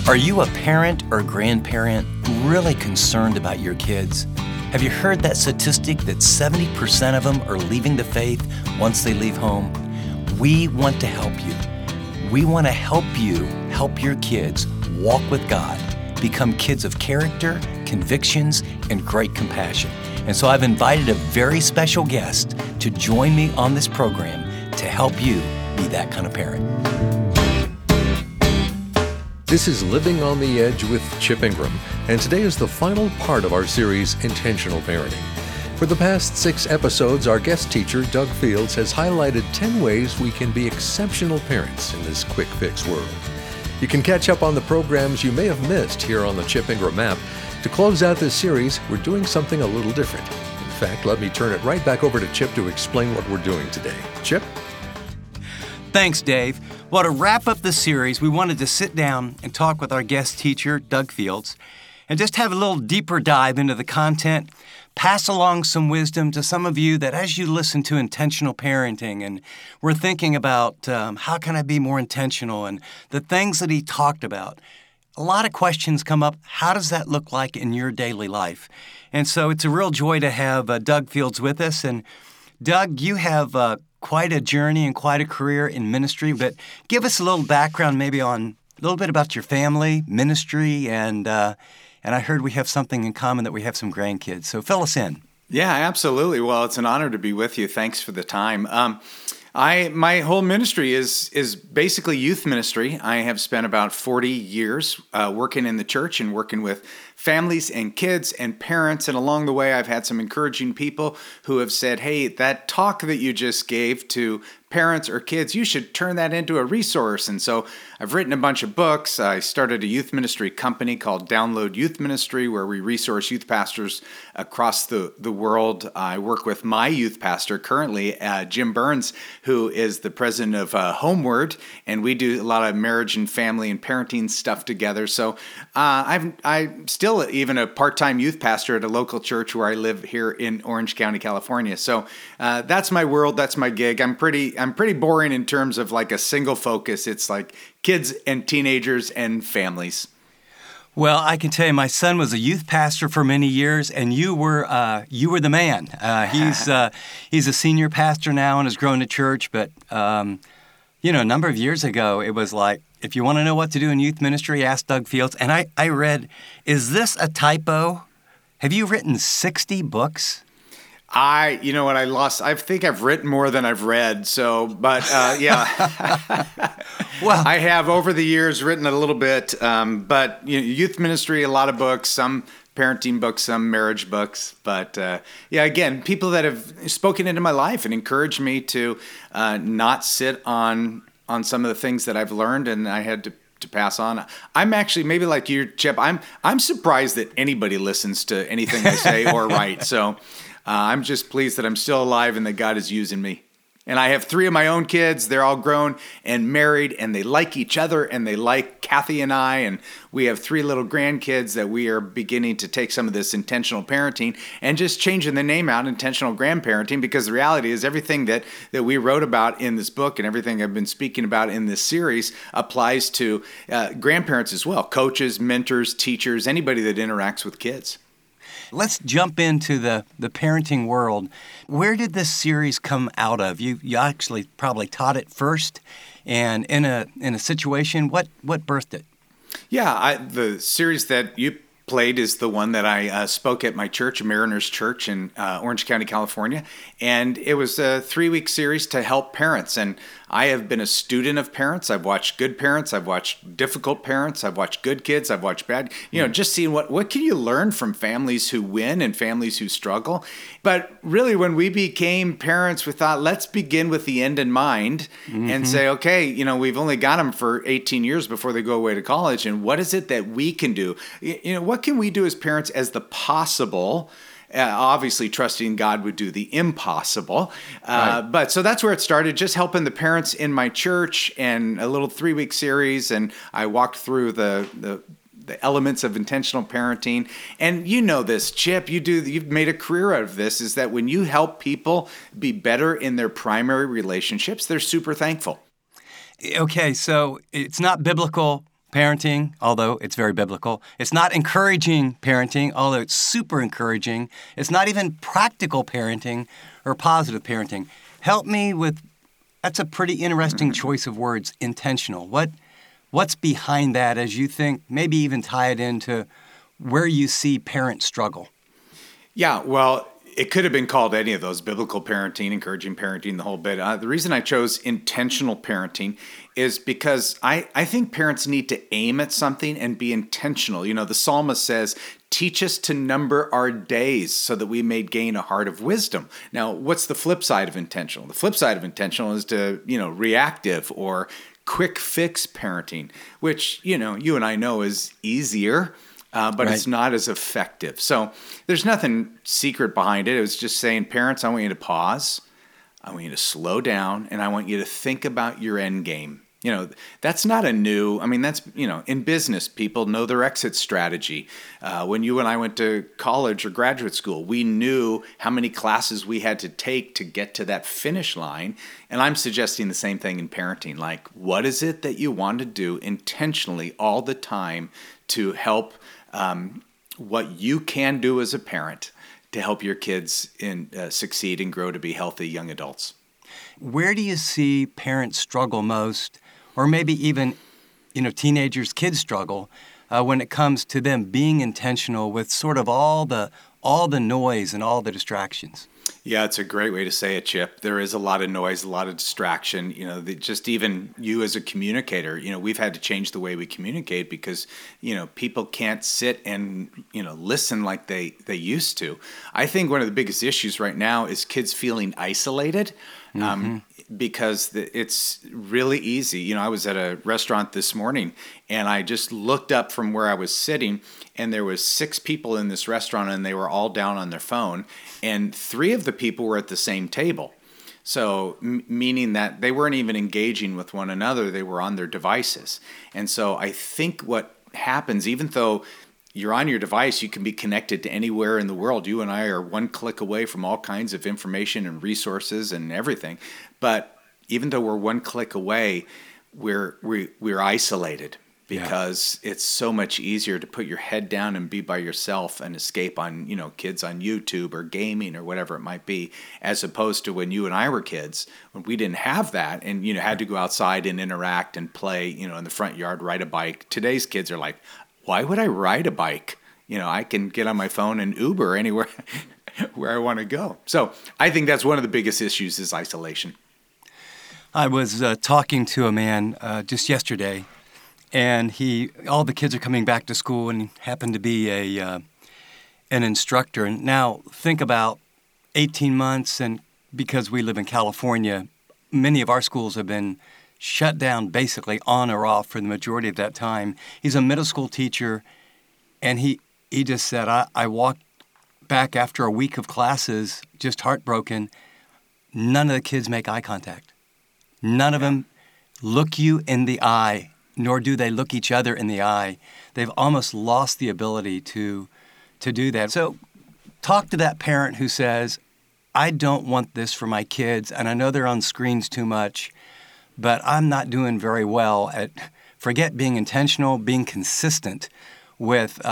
Are you a parent or grandparent really concerned about your kids? Have you heard that statistic that 70% of them are leaving the faith once they leave home? We want to help you. We want to help you help your kids walk with God, become kids of character, convictions, and great compassion. And so I've invited a very special guest to join me on this program to help you be that kind of parent. This is Living on the Edge with Chip Ingram, and today is the final part of our series, Intentional Parenting. For the past 6 episodes, our guest teacher, Doug Fields, has highlighted 10 ways we can be exceptional parents in this quick fix world. You can catch up on the programs you may have missed here on the Chip Ingram app. To close out this series, we're doing something a little different. In fact, let me turn it right back over to Chip to explain what we're doing today. Chip? Thanks, Dave. Well, to wrap up the series, we wanted to sit down and talk with our guest teacher, Doug Fields, and just have a little deeper dive into the content, pass along some wisdom to some of you that as you listen to intentional parenting and we're thinking about how can I be more intentional and the things that he talked about, a lot of questions come up. How does that look like in your daily life? And so it's a real joy to have Doug Fields with us. And Doug, you have quite a journey and quite a career in ministry, but give us a little background maybe on a little bit about your family, ministry, and I heard we have something in common that we have some grandkids. So fill us in. Yeah, absolutely. Well, it's an honor to be with you. Thanks for the time. My whole ministry is basically youth ministry. I have spent about 40 years working in the church and working with families and kids and parents. And along the way, I've had some encouraging people who have said, hey, that talk that you just gave to parents or kids, you should turn that into a resource. And so I've written a bunch of books. I started a youth ministry company called Download Youth Ministry, where we resource youth pastors across the world. I work with my youth pastor currently, Jim Burns, who is the president of Homeward, and we do a lot of marriage and family and parenting stuff together. So I'm still even a part-time youth pastor at a local church where I live here in Orange County, California. So that's my world. That's my gig. I'm pretty boring in terms of like a single focus. It's like kids and teenagers and families. Well, I can tell you, my son was a youth pastor for many years, and you were the man. He's a senior pastor now and has grown to church. But a number of years ago, it was like, if you want to know what to do in youth ministry, ask Doug Fields. And I read, is this a typo? Have you written 60 books? I think I've written more than I've read. So, but yeah. Well, I have over the years written a little bit, but youth ministry, a lot of books, some parenting books, some marriage books. But again, people that have spoken into my life and encouraged me to not sit on some of the things that I've learned and I had to pass on. I'm actually, maybe like you, Chip, I'm surprised that anybody listens to anything I say or write. So I'm just pleased that I'm still alive and that God is using me. And I have 3 of my own kids. They're all grown and married, and they like each other, and they like Kathy and I. And we have 3 little grandkids that we are beginning to take some of this intentional parenting and just changing the name out, intentional grandparenting, because the reality is everything that we wrote about in this book and everything I've been speaking about in this series applies to grandparents as well, coaches, mentors, teachers, anybody that interacts with kids. Let's jump into the parenting world. Where did this series come out of? You actually probably taught it first, and in a situation, what birthed it? Yeah, the series that you played is the one that I spoke at my church, Mariners Church in Orange County, California. And it was a 3-week series to help parents. And I have been a student of parents. I've watched good parents. I've watched difficult parents. I've watched good kids. I've watched bad. Just seeing what can you learn from families who win and families who struggle. But really, when we became parents, we thought, let's begin with the end in mind and say, okay, we've only got them for 18 years before they go away to college. And what is it that we can do? What can we do as parents as the possible? Obviously, trusting God would do the impossible. Right. But so that's where it started, just helping the parents in my church and a little 3-week series. And I walked through the elements of intentional parenting. And you know this, Chip, you've made a career out of this, is that when you help people be better in their primary relationships, they're super thankful. Okay, so it's not biblical parenting, although it's very biblical. It's not encouraging parenting, although it's super encouraging. It's not even practical parenting or positive parenting. Help me with, that's a pretty interesting choice of words, intentional. What's behind that as you think, maybe even tie it into where you see parents struggle? Yeah, well, it could have been called any of those, biblical parenting, encouraging parenting, the whole bit. The reason I chose intentional parenting is because I think parents need to aim at something and be intentional. You know, the psalmist says, teach us to number our days so that we may gain a heart of wisdom. Now, what's the flip side of intentional? The flip side of intentional is to, reactive or quick fix parenting, which, you and I know is easier. But Right. It's not as effective. So there's nothing secret behind it. It was just saying, parents, I want you to pause. I want you to slow down, and I want you to think about your end game. That's not that's, in business, people know their exit strategy. When you and I went to college or graduate school, we knew how many classes we had to take to get to that finish line. And I'm suggesting the same thing in parenting. Like, what is it that you want to do intentionally all the time to help what you can do as a parent to help your kids succeed and grow to be healthy young adults? Where do you see parents struggle most, or maybe even, teenagers, kids struggle when it comes to them being intentional with sort of all the noise and all the distractions? Yeah, it's a great way to say it, Chip. There is a lot of noise, a lot of distraction. Just even you as a communicator, we've had to change the way we communicate because, people can't sit and, listen like they used to. I think one of the biggest issues right now is kids feeling isolated. Because it's really easy. I was at a restaurant this morning and I just looked up from where I was sitting and there was 6 people in this restaurant and they were all down on their phone and 3 of the people were at the same table. So meaning that they weren't even engaging with one another, they were on their devices. And so I think what happens, even though you're on your device, you can be connected to anywhere in the world. You and I are one click away from all kinds of information and resources and everything. But even though we're one click away, we're isolated because it's so much easier to put your head down and be by yourself and escape on, kids on YouTube or gaming or whatever it might be, as opposed to when you and I were kids, when we didn't have that and, had to go outside and interact and play, in the front yard, ride a bike. Today's kids are like, why would I ride a bike? I can get on my phone and Uber anywhere where I want to go. So I think that's one of the biggest issues is isolation. I was talking to a man just yesterday, and all the kids are coming back to school, and he happened to be an instructor. And now think about 18 months, and because we live in California, many of our schools have been shut down basically on or off for the majority of that time. He's a middle school teacher, and he just said, I walked back after a week of classes, just heartbroken. None of the kids make eye contact. None of them look you in the eye, nor do they look each other in the eye. They've almost lost the ability to do that. So talk to that parent who says, I don't want this for my kids, and I know they're on screens too much, but I'm not doing very well at, forget being intentional, being consistent with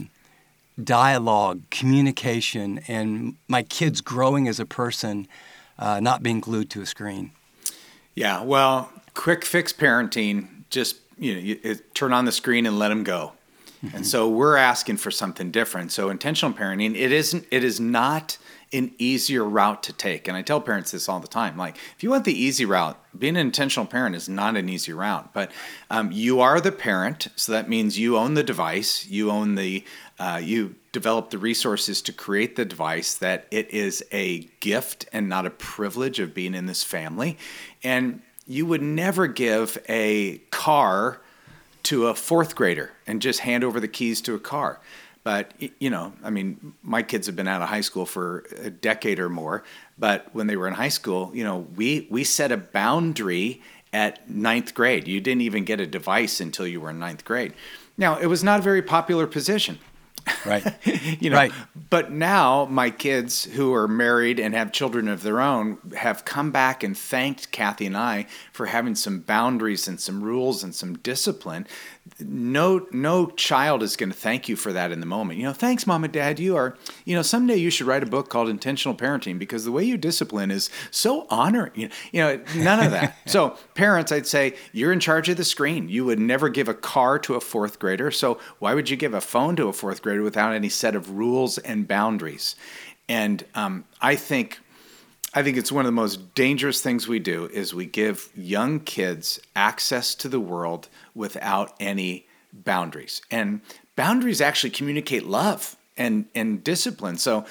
dialogue, communication, and my kids growing as a person, not being glued to a screen. Yeah, well, quick fix parenting, just turn on the screen and let them go. Mm-hmm. And so we're asking for something different. So intentional parenting, it is not an easier route to take. And I tell parents this all the time. Like, if you want the easy route, being an intentional parent is not an easy route. But you are the parent, so that means you own the device. You own you develop the resources to create the device, that it is a gift and not a privilege of being in this family. And you would never give a car to a 4th grader and just hand over the keys to a car. But, my kids have been out of high school for a decade or more. But when they were in high school, we set a boundary at 9th grade. You didn't even get a device until you were in 9th grade. Now, it was not a very popular position. Right. Right. But now my kids who are married and have children of their own have come back and thanked Kathy and I for having some boundaries and some rules and some discipline. No child is going to thank you for that in the moment. Thanks, Mom and Dad. You are, someday you should write a book called Intentional Parenting, because the way you discipline is so honoring. None of that. So parents, I'd say, you're in charge of the screen. You would never give a car to a fourth grader. So why would you give a phone to a fourth grader without any set of rules and boundaries? And I think it's one of the most dangerous things we do is we give young kids access to the world without any boundaries. And boundaries actually communicate love and discipline. So,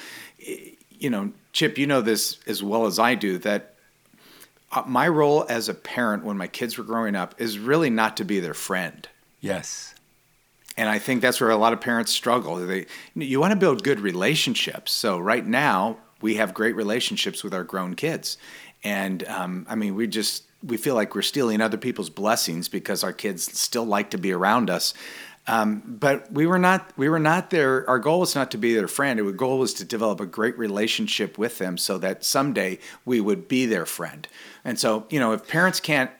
Chip, you know this as well as I do, that my role as a parent when my kids were growing up is really not to be their friend. Yes. And I think that's where a lot of parents struggle. You want to build good relationships. So right now, we have great relationships with our grown kids. And we feel like we're stealing other people's blessings because our kids still like to be around us. But we were not there. Our goal was not to be their friend. Our goal was to develop a great relationship with them so that someday we would be their friend. And so, if parents can't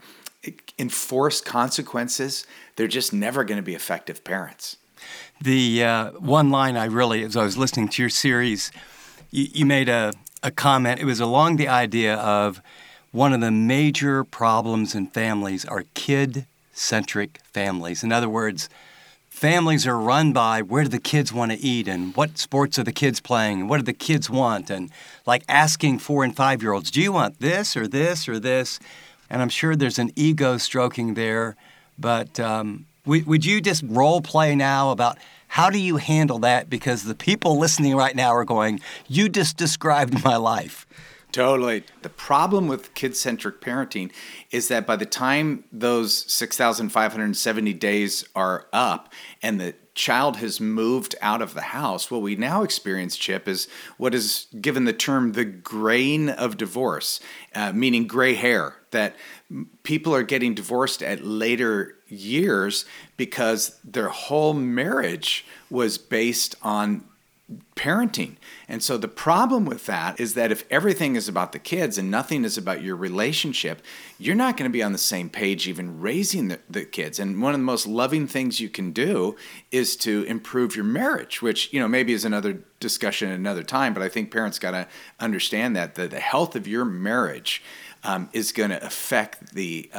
enforce consequences, they're just never going to be effective parents. The one line as I was listening to your series, you made a comment. It was along the idea of one of the major problems in families are kid-centric families. In other words, families are run by where do the kids want to eat and what sports are the kids playing and what do the kids want, and like asking 4- and 5-year-olds, do you want this or this or this? And I'm sure there's an ego stroking there, but would you just role play now about how do you handle that? Because the people listening right now are going, you just described my life. Totally. The problem with kid-centric parenting is that by the time those 6,570 days are up and the child has moved out of the house, what we now experience, Chip, is what is given the term the grain of divorce, meaning gray hair, that people are getting divorced at later years because their whole marriage was based on parenting. And so the problem with that is that if everything is about the kids and nothing is about your relationship, you're not going to be on the same page even raising the kids. And one of the most loving things you can do is to improve your marriage, which, maybe is another discussion at another time, but I think parents got to understand that the health of your marriage is going to affect the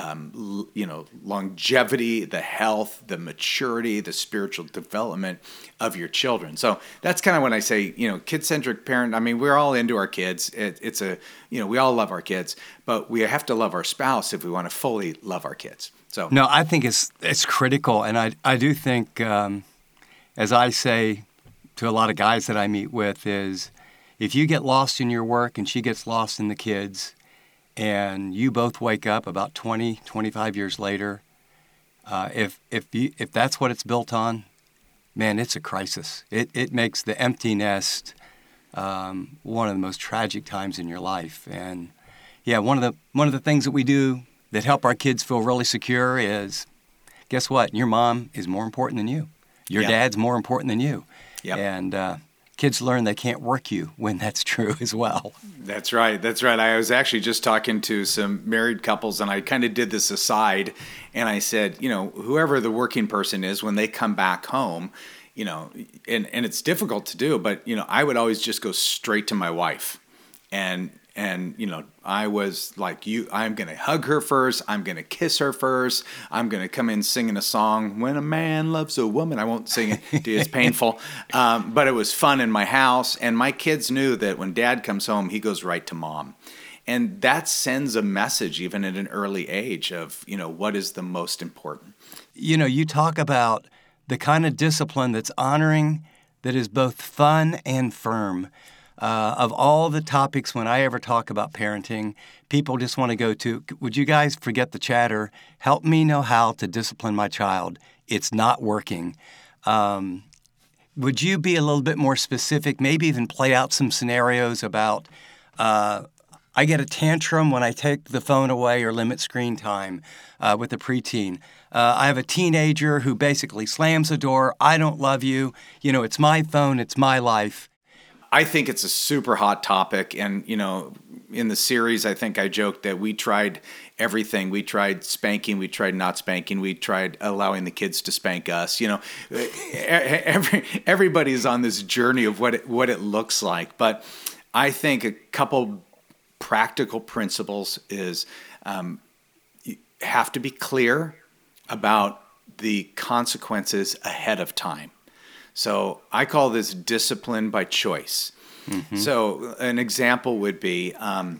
longevity, the health, the maturity, the spiritual development of your children. So that's kind of when I say, kid-centric parent. I mean, we're all into our kids. We all love our kids, but we have to love our spouse if we want to fully love our kids. So no, I think it's critical, and I do think, as I say to a lot of guys that I meet with, is if you get lost in your work and she gets lost in the kids, and you both wake up about 20, 25 years later, if that's what it's built on, man, it's a crisis. It makes the empty nest one of the most tragic times in your life. And yeah, one of the things that we do that help our kids feel really secure is, guess what? Your mom is more important than you. Your dad's more important than you. Yep. And kids learn they can't work you when that's true as well. That's right. I was actually just talking to some married couples, and I kind of did this aside, and I said, whoever the working person is, when they come back home, and it's difficult to do, but, I would always just go straight to my wife. And I was like, I'm going to hug her first. I'm going to kiss her first. I'm going to come in singing a song, When a Man Loves a Woman. I won't sing it. It's painful. But it was fun in my house. And my kids knew that when Dad comes home, he goes right to Mom. And that sends a message even at an early age of, what is the most important. You talk about the kind of discipline that's honoring, that is both fun and firm. Of all the topics, when I ever talk about parenting, people just want to go to, would you guys forget the chatter? Help me know how to discipline my child. It's not working. Would you be a little bit more specific, maybe even play out some scenarios about, I get a tantrum when I take the phone away or limit screen time with a preteen. I have a teenager who basically slams the door. I don't love you. You know, it's my phone. It's my life. I think it's a super hot topic. And, you know, in the series, I think I joked that we tried everything. We tried spanking. We tried not spanking. We tried allowing the kids to spank us. You know, everybody's on this journey of what it looks like. But I think a couple practical principles is you have to be clear about the consequences ahead of time. So I call this discipline by choice. Mm-hmm. So an example would be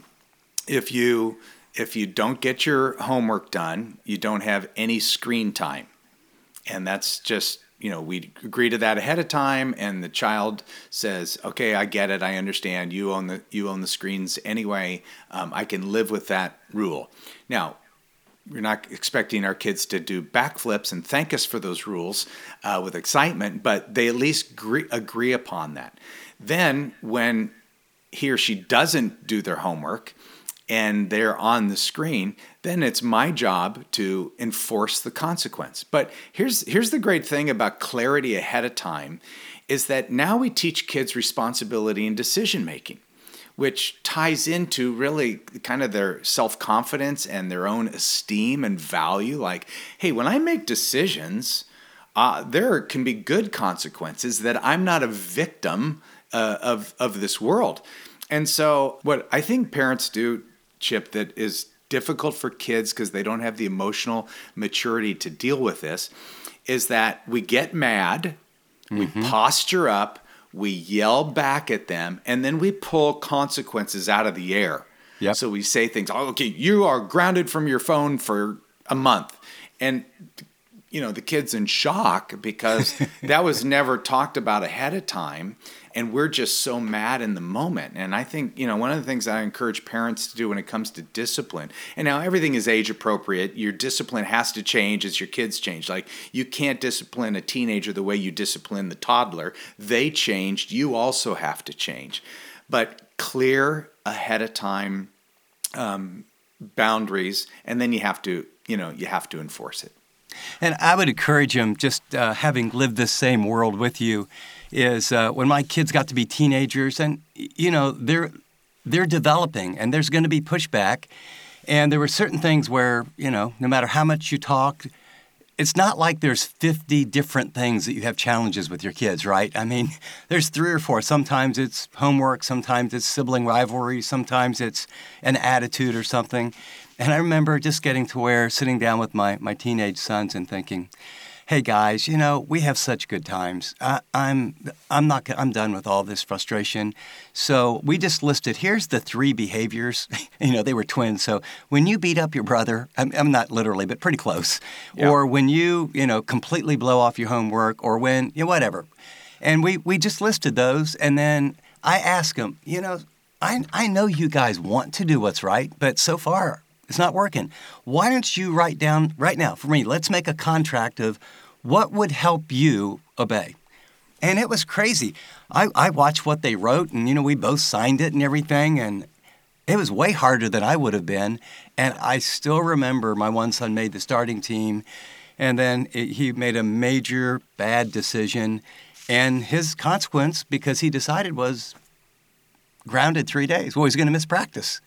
if you don't get your homework done, you don't have any screen time. And that's just, you know, we agree to that ahead of time, and the child says, okay, I get it, I understand, you own the screens anyway, I can live with that rule. Now, we're not expecting our kids to do backflips and thank us for those rules with excitement, but they at least agree upon that. Then when he or she doesn't do their homework and they're on the screen, then it's my job to enforce the consequence. But here's the great thing about clarity ahead of time is that now we teach kids responsibility and decision making, which ties into really kind of their self-confidence and their own esteem and value. Like, hey, when I make decisions, there can be good consequences, that I'm not a victim of this world. And so what I think parents do, Chip, that is difficult for kids because they don't have the emotional maturity to deal with this, is that we get mad, we posture up, we yell back at them, and then we pull consequences out of the air. Yep. So we say things, oh, okay, you are grounded from your phone for a month. And, you know, the kid's in shock because that was never talked about ahead of time. And we're just so mad in the moment. And I think, you know, one of the things I encourage parents to do when it comes to discipline, and now everything is age appropriate. Your discipline has to change as your kids change. Like, you can't discipline a teenager the way you discipline the toddler. They changed. You also have to change. But clear ahead of time boundaries, and then you have to enforce it. And I would encourage them, just having lived this same world with you, is when my kids got to be teenagers, and you know they're developing, and there's going to be pushback, and there were certain things where, you know, no matter how much you talk, it's not like there's 50 different things that you have challenges with your kids, right? I mean, there's 3 or 4. Sometimes it's homework, sometimes it's sibling rivalry, sometimes it's an attitude or something. And I remember just getting to where, sitting down with my teenage sons and thinking, hey guys, you know, we have such good times. I'm done with all this frustration. So we just listed, here's the 3 behaviors. You know, they were twins. So when you beat up your brother, I'm not literally, but pretty close. Yeah. Or when you completely blow off your homework, or when, you know, whatever. And we just listed those. And then I asked them, you know, I know you guys want to do what's right, but so far it's not working. Why don't you write down right now for me, let's make a contract of what would help you obey. And it was crazy. I watched what they wrote, and, you know, we both signed it and everything, and it was way harder than I would have been. And I still remember my one son made the starting team, and then he made a major bad decision, and his consequence, because he decided, was grounded 3 days. Well, he's going to miss practice.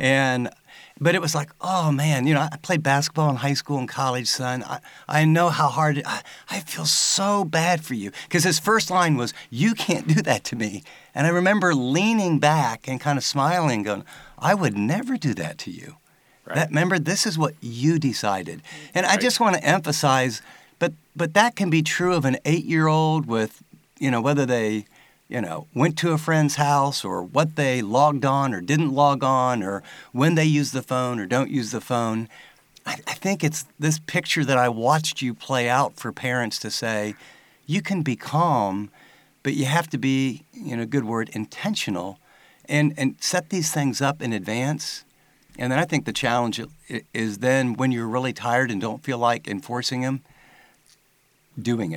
But it was like, oh, man, you know, I played basketball in high school and college, son. I know how hard I feel so bad for you. Because his first line was, you can't do that to me. And I remember leaning back and kind of smiling, going, I would never do that to you. Right. Remember, this is what you decided. And I just want to emphasize, but that can be true of an 8-year-old with, you know, whether they, you know, went to a friend's house, or what they logged on or didn't log on, or when they use the phone or don't use the phone. I think it's this picture that I watched you play out for parents to say, you can be calm, but you have to be, you know, good word, intentional, and set these things up in advance. And then I think the challenge is then when you're really tired and don't feel like enforcing them, doing it.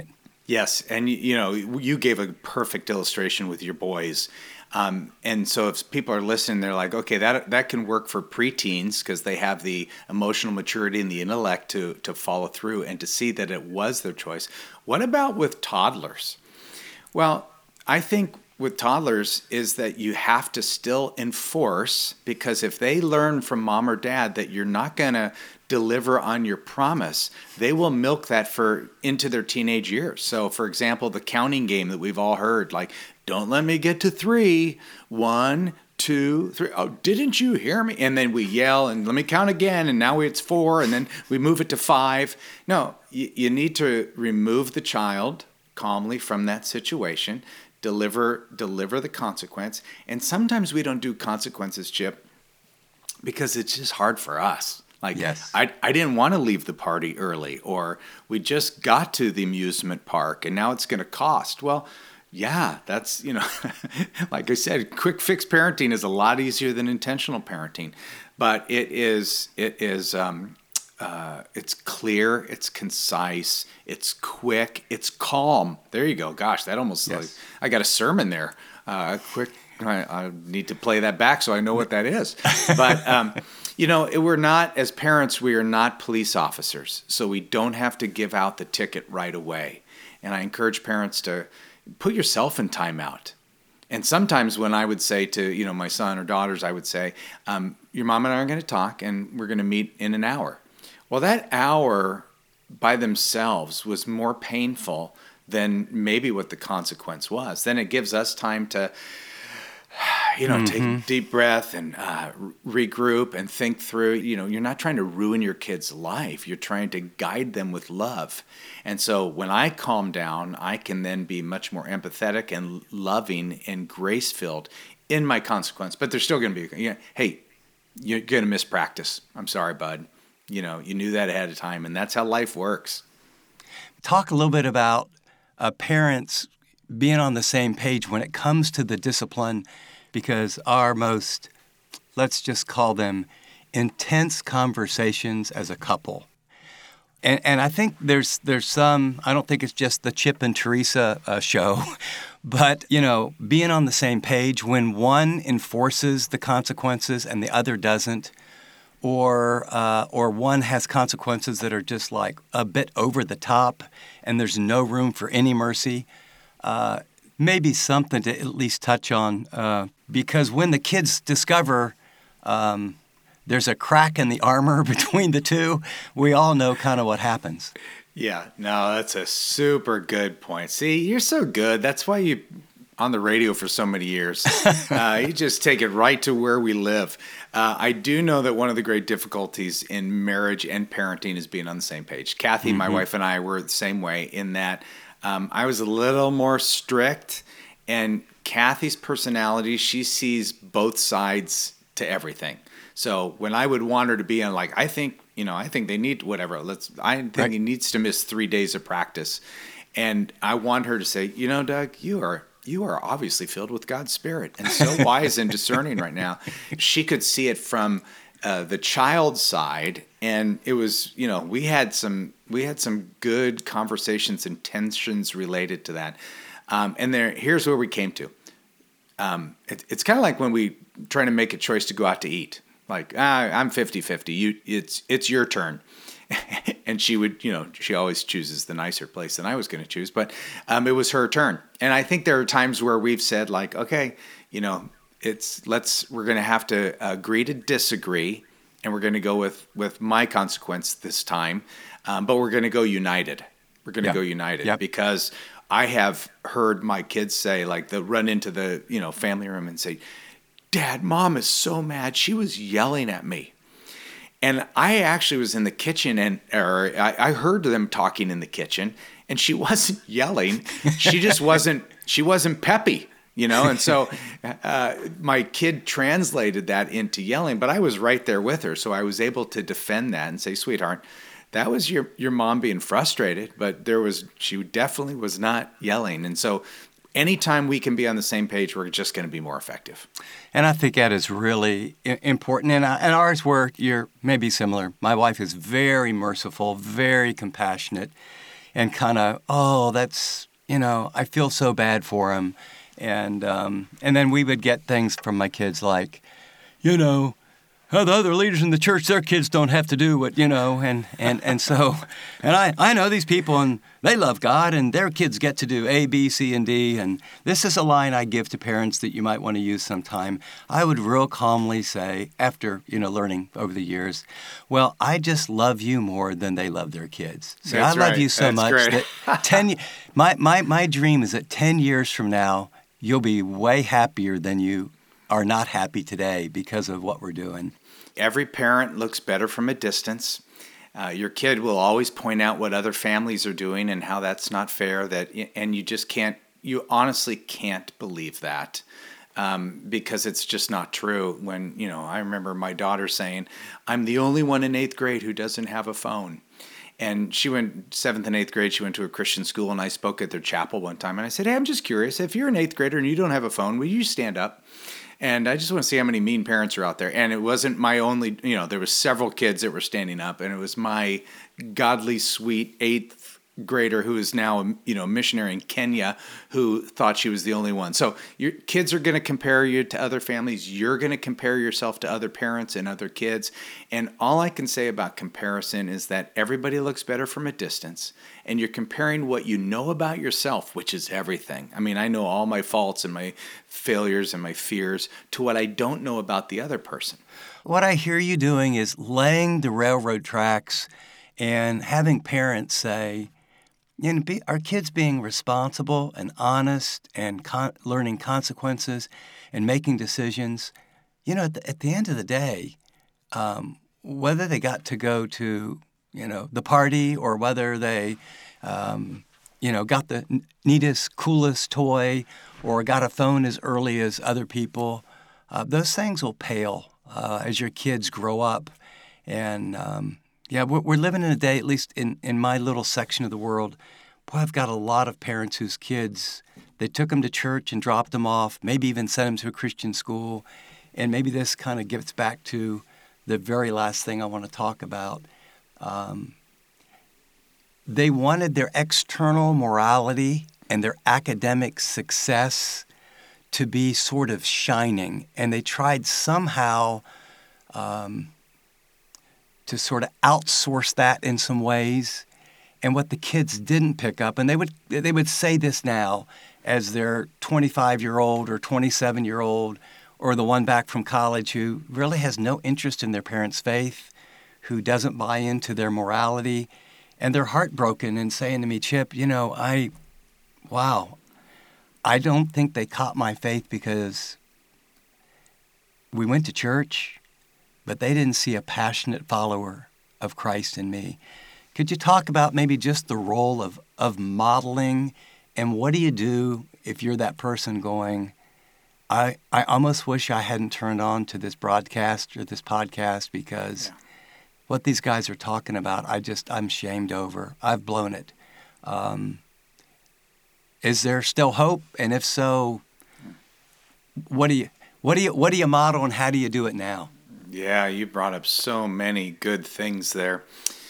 Yes, and you gave a perfect illustration with your boys. And so if people are listening, they're like, okay, that can work for preteens because they have the emotional maturity and the intellect to follow through and to see that it was their choice. What about with toddlers? Well, I think with toddlers is that you have to still enforce, because if they learn from mom or dad that you're not going to deliver on your promise, they will milk that into their teenage years. So, for example, the counting game that we've all heard, like, don't let me get to 3. 1, 2, 3. Oh, didn't you hear me? And then we yell and let me count again. And now it's 4. And then we move it to 5. No, you need to remove the child calmly from that situation, deliver the consequence. And sometimes we don't do consequences, Chip, because it's just hard for us. Like, yes. I didn't want to leave the party early, or we just got to the amusement park and now it's going to cost. Well, yeah, that's, like I said, quick fix parenting is a lot easier than intentional parenting, but it's clear, it's concise, it's quick, it's calm. There you go. Gosh, that almost like I got a sermon there. Quick. I need to play that back so I know what that is. But, we're not, as parents, we are not police officers, so we don't have to give out the ticket right away. And I encourage parents to put yourself in timeout. And sometimes when I would say to, my son or daughters, I would say, your mom and I are going to talk and we're going to meet in an hour. Well, that hour by themselves was more painful than maybe what the consequence was. Then it gives us time to take a deep breath and regroup and think through. You're not trying to ruin your kid's life. You're trying to guide them with love. And so when I calm down, I can then be much more empathetic and loving and grace-filled in my consequence. But there's still going to be, hey, you're going to miss practice. I'm sorry, bud. You knew that ahead of time, and that's how life works. Talk a little bit about parents being on the same page when it comes to the discipline, because our most, let's just call them, intense conversations as a couple. And I think there's some, I don't think it's just the Chip and Teresa show, but, being on the same page when one enforces the consequences and the other doesn't, or one has consequences that are just like a bit over the top and there's no room for any mercy. Maybe something to at least touch on, because when the kids discover there's a crack in the armor between the two, we all know kind of what happens. Yeah, no, that's a super good point. See, you're so good. That's why you on the radio for so many years. You just take it right to where we live. I do know that one of the great difficulties in marriage and parenting is being on the same page. Kathy, my wife, and I were the same way in that I was a little more strict, and Kathy's personality, she sees both sides to everything. So when I would want her to be on, like, I think they need whatever. I think he needs to miss 3 days of practice, and I want her to say, Doug, you are obviously filled with God's Spirit and so wise and discerning right now. She could see it from the child's side, and it was, we had some good conversations and tensions related to that. And here's where we came to. It's kind of like when we trying to make a choice to go out to eat. Like, I'm 50-50. It's your turn. And she would, she always chooses the nicer place than I was going to choose, but it was her turn. And I think there are times where we've said, like, okay, we're going to have to agree to disagree, and we're going to go with my consequence this time, but we're going to go united. We're going to go united because I have heard my kids say, like, they'll run into the family room and say, Dad, Mom is so mad. She was yelling at me. And I actually was in the kitchen, or I heard them talking in the kitchen, and she wasn't yelling. She just wasn't peppy, And so my kid translated that into yelling, but I was right there with her. So I was able to defend that and say, sweetheart, that was your mom being frustrated, but she definitely was not yelling. And so anytime we can be on the same page, we're just going to be more effective. And I think that is really important. And ours you're maybe similar. My wife is very merciful, very compassionate. and kind of, oh, that's, I feel so bad for him. And then we would get things from my kids like, how the other leaders in the church, their kids don't have to do what, and so, and I know these people and they love God and their kids get to do A, B, C, and D. And this is a line I give to parents that you might want to use sometime. I would real calmly say, after, learning over the years, well, I just love you more than they love their kids. So I love you so much that my dream is that 10 years from now, you'll be way happier than you are not happy today because of what we're doing. Every parent looks better from a distance. Your kid will always point out what other families are doing and how that's not fair. And you honestly can't believe that because it's just not true. When, I remember my daughter saying, I'm the only one in 8th grade who doesn't have a phone. And she went 7th and 8th grade, she went to a Christian school, and I spoke at their chapel one time. And I said, hey, I'm just curious, if you're an 8th grader and you don't have a phone, will you stand up? And I just want to see how many mean parents are out there. And it wasn't my only, there was several kids that were standing up, and it was my godly, sweet 8th grader who is now a missionary in Kenya who thought she was the only one. So your kids are going to compare you to other families. You're going to compare yourself to other parents and other kids. And all I can say about comparison is that everybody looks better from a distance. And you're comparing what you know about yourself, which is everything. I mean, I know all my faults and my failures and my fears to what I don't know about the other person. What I hear you doing is laying the railroad tracks and having parents say, our kids being responsible and honest and learning consequences and making decisions. At the end of the day, whether they got to go to, the party or whether they, got the neatest, coolest toy or got a phone as early as other people, those things will pale as your kids grow up. And we're living in a day, at least in my little section of the world, boy, I've got a lot of parents whose kids, they took them to church and dropped them off, maybe even sent them to a Christian school. And maybe this kind of gets back to the very last thing I want to talk about. They wanted their external morality and their academic success to be sort of shining. And they tried somehow to sort of outsource that in some ways. And what the kids didn't pick up, and they would say this now as their 25-year-old or 27-year-old or the one back from college who really has no interest in their parents' faith, who doesn't buy into their morality, and they're heartbroken and saying to me, Chip, I don't think they caught my faith because we went to church, but they didn't see a passionate follower of Christ in me. Could you talk about maybe just the role of modeling, and what do you do if you're that person going, I almost wish I hadn't turned on to this broadcast or this podcast because what these guys are talking about, I'm shamed over. I've blown it. Is there still hope? And if so, what do you model, and how do you do it now? Yeah, you brought up so many good things there.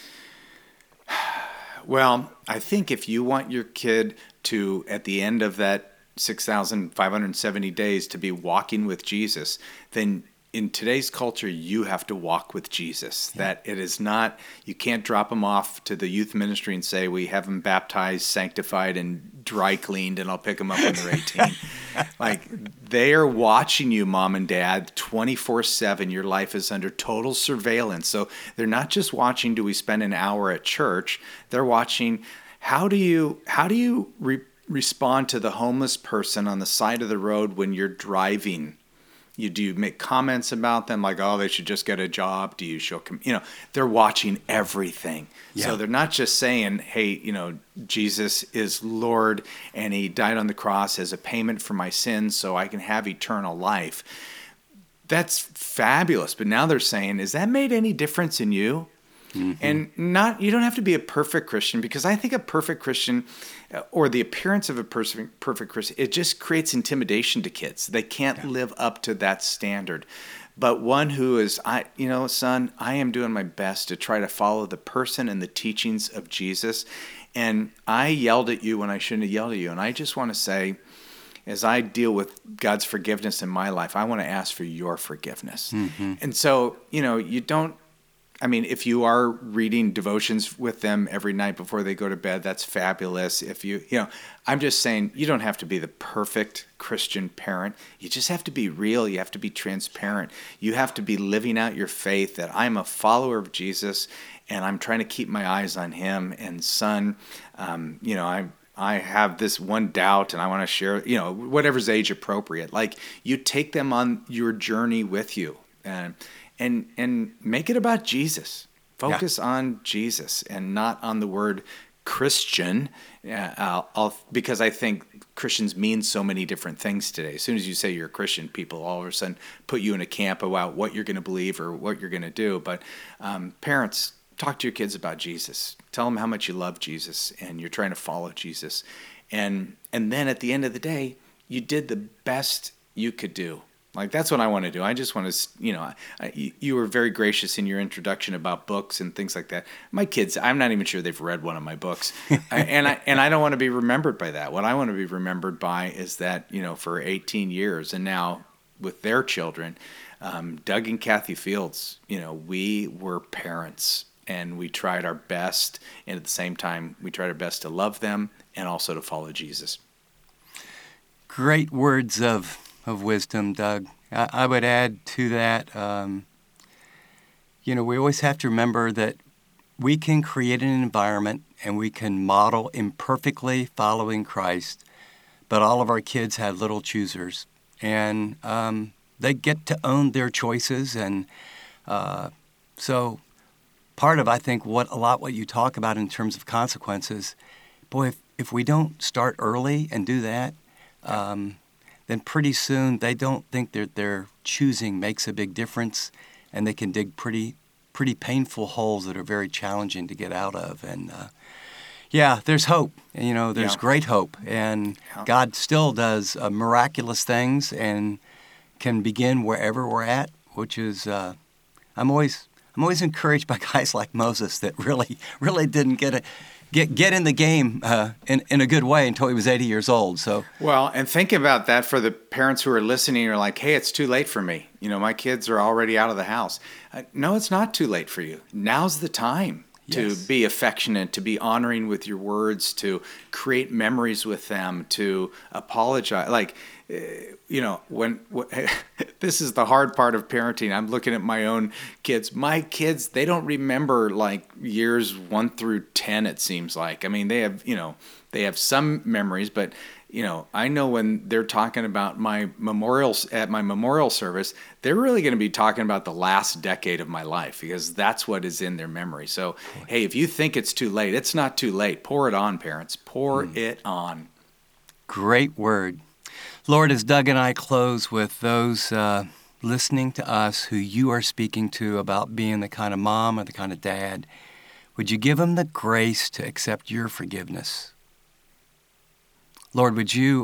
Well, I think if you want your kid to, at the end of that 6,570 days, to be walking with Jesus, then in today's culture, you have to walk with Jesus. Yeah. That it is not, you can't drop them off to the youth ministry and say, we have them baptized, sanctified, and dry cleaned, and I'll pick them up when they're 18. Like, they are watching you, mom and dad, 24/7. Your life is under total surveillance. So they're not just watching, do we spend an hour at church? They're watching, how do you respond to the homeless person on the side of the road when you're driving? Do you make comments about them like, oh, they should just get a job? Do you show, they're watching everything. Yeah. So they're not just saying, hey, Jesus is Lord and he died on the cross as a payment for my sins so I can have eternal life. That's fabulous. But now they're saying, has that made any difference in you? Mm-hmm. And you don't have to be a perfect Christian, because I think a perfect Christian, or the appearance of a perfect Christian, it just creates intimidation to kids. They can't live up to that standard. But one who is, son, I am doing my best to try to follow the person and the teachings of Jesus. And I yelled at you when I shouldn't have yelled at you. And I just want to say, as I deal with God's forgiveness in my life, I want to ask for your forgiveness. Mm-hmm. And so, you don't, if you are reading devotions with them every night before they go to bed, that's fabulous. If I'm just saying, you don't have to be the perfect Christian parent. You just have to be real. You have to be transparent. You have to be living out your faith that I'm a follower of Jesus and I'm trying to keep my eyes on him. And son, I have this one doubt and I want to share, whatever's age appropriate. Like, you take them on your journey with you. And make it about Jesus. Focus on Jesus and not on the word Christian, because I think Christians mean so many different things today. As soon as you say you're a Christian, people all of a sudden put you in a camp about what you're going to believe or what you're going to do. But parents, talk to your kids about Jesus. Tell them how much you love Jesus and you're trying to follow Jesus. And then at the end of the day, you did the best you could do. Like, that's what I want to do. I just want to, you were very gracious in your introduction about books and things like that. My kids, I'm not even sure they've read one of my books. And I don't want to be remembered by that. What I want to be remembered by is that, for 18 years and now with their children, Doug and Kathy Fields, we were parents and we tried our best. And at the same time, we tried our best to love them and also to follow Jesus. Great words of wisdom, Doug. I would add to that, we always have to remember that we can create an environment and we can model imperfectly following Christ, but all of our kids have little choosers, and they get to own their choices. And so part of, I think, what you talk about in terms of consequences, boy, if we don't start early and do that, then pretty soon they don't think that their choosing makes a big difference, and they can dig pretty painful holes that are very challenging to get out of. And there's hope. There's great hope, and God still does miraculous things and can begin wherever we're at. Which is, I'm always encouraged by guys like Moses that really didn't get in the game in a good way until he was 80 years old. So and think about that for the parents who are listening. Are like, hey, it's too late for me. my kids are already out of the house. No, it's not too late for you. Now's the time to be affectionate, to be honoring with your words, to create memories with them, to apologize. Like, when this is the hard part of parenting. I'm looking at my own kids. My kids, they don't remember like years 1 through 10. It seems like. I mean, they have some memories, but I know when they're talking about my memorials at my memorial service, they're really going to be talking about the last decade of my life, because that's what is in their memory. So, hey, if you think it's too late, it's not too late. Pour it on, parents. Pour it on. Great word. Lord, as Doug and I close with those listening to us who you are speaking to about being the kind of mom or the kind of dad, would you give them the grace to accept your forgiveness? Lord, would you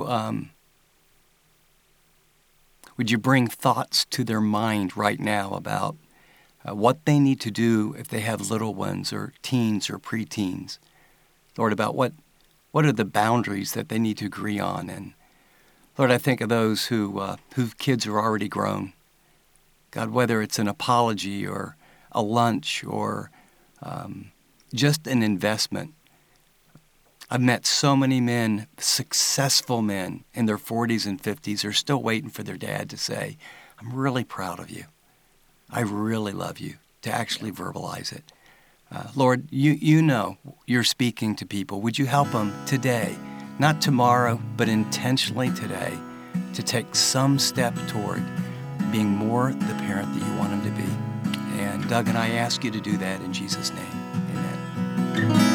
bring thoughts to their mind right now about what they need to do if they have little ones or teens or preteens? Lord, about what are the boundaries that they need to agree on? And Lord, I think of those whose kids are already grown. God, whether it's an apology or a lunch or just an investment. I've met so many men, successful men in their 40s and 50s, are still waiting for their dad to say, I'm really proud of you. I really love you, to actually verbalize it. Lord, you know you're speaking to people. Would you help them today, not tomorrow, but intentionally today, to take some step toward being more the parent that you want them to be? And Doug and I ask you to do that in Jesus' name. Amen.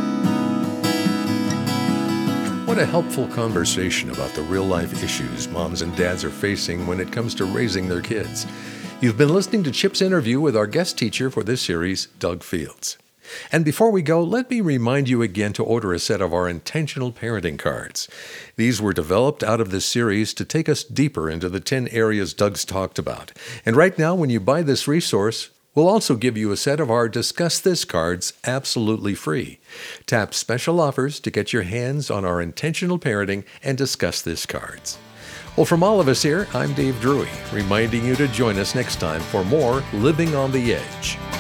What a helpful conversation about the real-life issues moms and dads are facing when it comes to raising their kids. You've been listening to Chip's interview with our guest teacher for this series, Doug Fields. And before we go, let me remind you again to order a set of our intentional parenting cards. These were developed out of this series to take us deeper into the 10 areas Doug's talked about. And right now, when you buy this resource, We'll also give you a set of our Discuss This cards absolutely free. Tap Special Offers to get your hands on our Intentional Parenting and Discuss This cards. Well, from all of us here, I'm Dave Drury, reminding you to join us next time for more Living on the Edge.